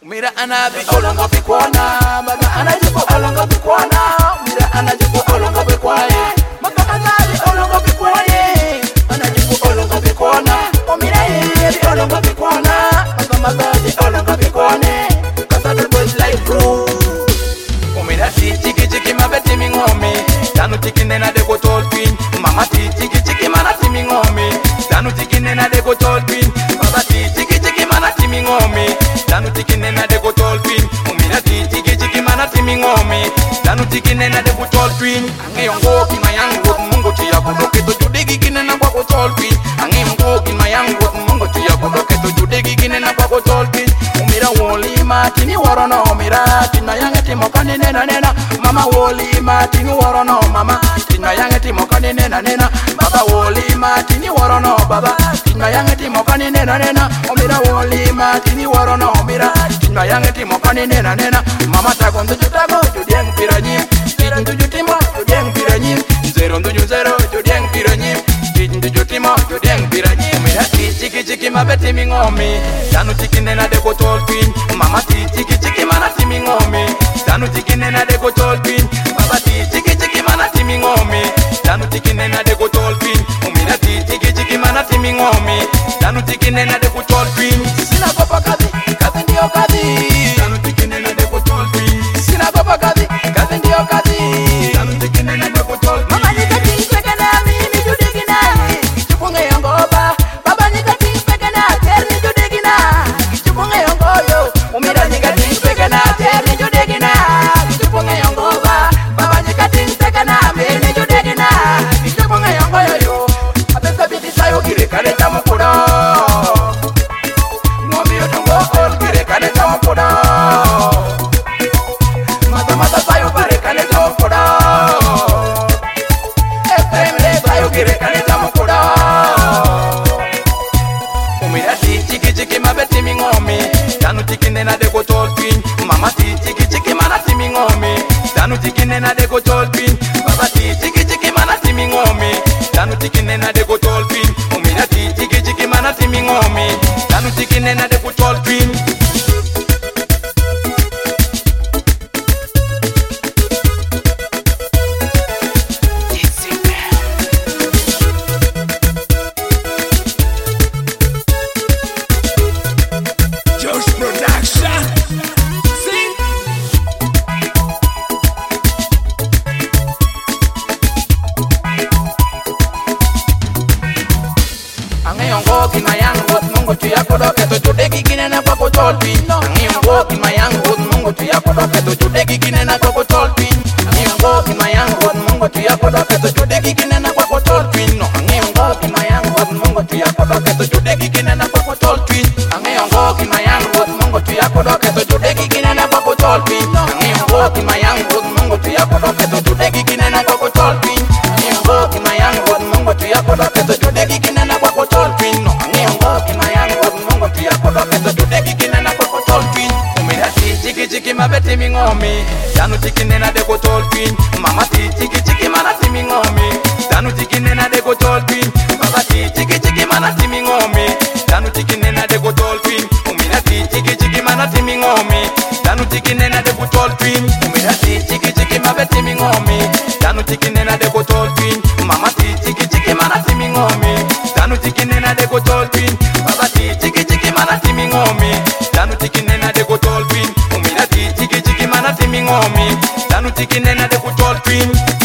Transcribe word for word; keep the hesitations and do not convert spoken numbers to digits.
Mira anabi olongo bikwana, baba anajibu olongo bikwana. Mira anajibu olongo bikwaye, makakazabi olongo bikwaye. Anajibu olongo bikwana, o mira yebi olongo bikwana, makamazabi olongo bikwane. Cause the boys like crew. O mira si chiki chiki mabeti mingomi, tanu chiki nena de go tall twin. Mama si chiki chiki mana ti mingomi, tanu chiki nena de go tall twin. Baba si chiki chiki mana ti mingomi, tanu chiki nena de go tall twin. Umira si chiki chiki mana ti mingomi, tanu chiki nena de go tall twin. Ange yongo ki mayango mungo ti yakudo keto judegi kinena kwa go tall twin. Ange yongo ki mayango mungo ti yakudo keto judegi kinena kwa go tall twin. Umira woli matini worono umira tina yange ti mokani nena nena. Mama woli matini worono mama tina yange ti mokani nena nena. Baba woli matini worono baba tina yange ti mokani nena nena. Umira woli matini worono umira tina yange ti mokani nena nena. Mama tago nduju tago judieng piranyim, tij nduju timo judieng piranyim. Zero nduju zero judieng piranyim, tij nduju timo judieng piranyim. Umira ti chiki chiki mabeti mingomi, tanu chiki nena de go tall twin. Mama ti chiki chiki mana ti mingomi, tanu chiki nena de go tall twin. Baba ti chiki chiki mana ti mingomi, tanu chiki nena de go tall twin. Umira ti chiki chiki mana ti mingomi, tanu chiki nena de go tall twin. Sina gopa kazi, kazi ndio kazi. Tanu chiki nena de go tall twin. Sina gopa kazi, kazi ndio kazi. Tanu chiki nena de go tall twin. Mama nikati peke na mimi judigi na kichupunge yongoba. Baba nikati peke na terni judigi na kichupunge yongoyo. Umira nikati peke na terni judigi na kichupunge yongoba. Baba nikati peke na mimi judigi na kichupunge yongoyo yo. Abesa biti sayo kire kare tamukura. Ngombe yotungo all kire kare tamukura. Mata mata sayo kare kare tamukura. Efemle sayo kire kare tamukura. Umira ti chiki chiki mabeti mingomi, tanu chiki nena de go tall twin. Mama ti chiki chiki mana ti mingomi, tanu chiki nena de go tall twin. Baba ti chiki chiki mana ti mingomi, tanu chiki nena de go tall twin. Umira ti chiki chiki mana ti mingomi, tanu chiki nena de go tall twin. Josh Production. Sing. Ange yongo ki mayango mungo tu yakodo keto judegi kinena kwa go tall twin. Ange yongo ki mayango mungo tu yakodo keto judegi kinena kwa go tall twin. Ange yongo ki mayango mungo tu yakodo keto judegi kinena kwa go tall twin. Ange yongo ki mayango mungo tu yakodo keto judegi kinena kwa go tall twin. Ange yongo ki mayango mungo tu yakodo keto judegi kinena kwa go tall twin. Ange yongo ki mayango mungo tu yakodo keto judegi kinena kwa go tall twin. Ange yongo ki mayango mungo tu yakodo keto judegi kinena kwa go tall twin. Ange yongo ki mayango mungo tu yakodo keto judegi kinena kwa go tall twin. Umira ti chiki chiki mabeti mingomi, tanu chiki nena de go tall twin. Mama ti chiki chiki mana ti mingomi, tanu chiki nena de go tall twin. Baba ti chiki chiki mana ti mingomi, tanu chiki nena de go tall twin. Umira ti chiki chiki mana ti mingomi, tanu chiki nena de go tall twin. Umira ti chiki chiki mabeti mingomi, tanu chiki nena de go tall twin. Mama ti chiki chiki mana ti mingomi, tanu chiki nena de go tall twin. Baba ti chiki chiki mana ti mingomi, tanu chiki nena de go tall twin. Umira ti chiki chiki mana ti mingomi, tanu chiki nena de go tall twin.